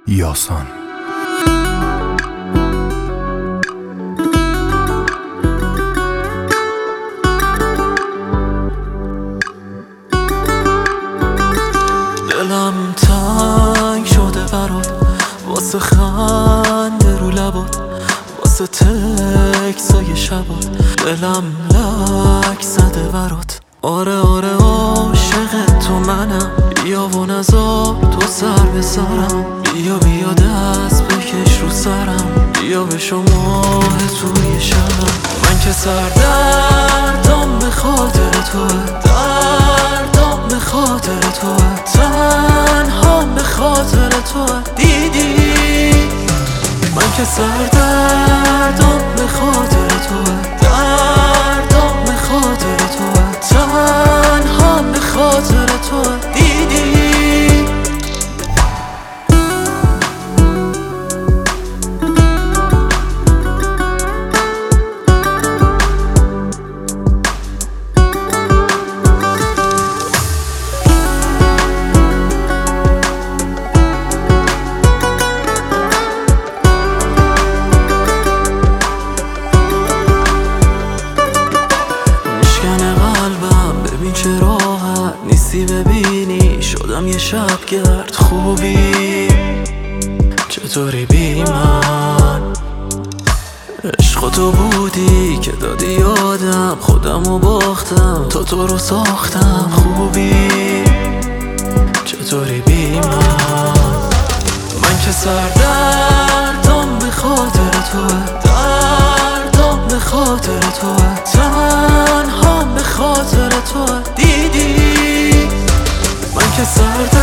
یاسان. دلم تنگ شده برات، واسه خنده رو لبات، واسه تکسای شبات. دلم لک زده برات، آره آره عاشق تو منم. بیا و نزار تو سر به سرم، بیا دست بکش رو سرم، بیا بشو ماه توی شبم. من که سردردم به خاطر توه، دردم به خاطر توه، تنهام به خاطر توه. دیدی من که سردردم به خاطر توه، دردم به خاطر توه، تنهام به خاطر توه. دیدی چه راحت نیستی ببینی، شدم یه شبگرد. خوبی چطوری بی من؟ عشق تو بودی که دادی یادم، خودمو باختم تو رو ساختم. خوبی چطوری بی من که سردردم به خاطر توه، دردم به خاطر توه، تنهام به خاطر توه. دیدی من که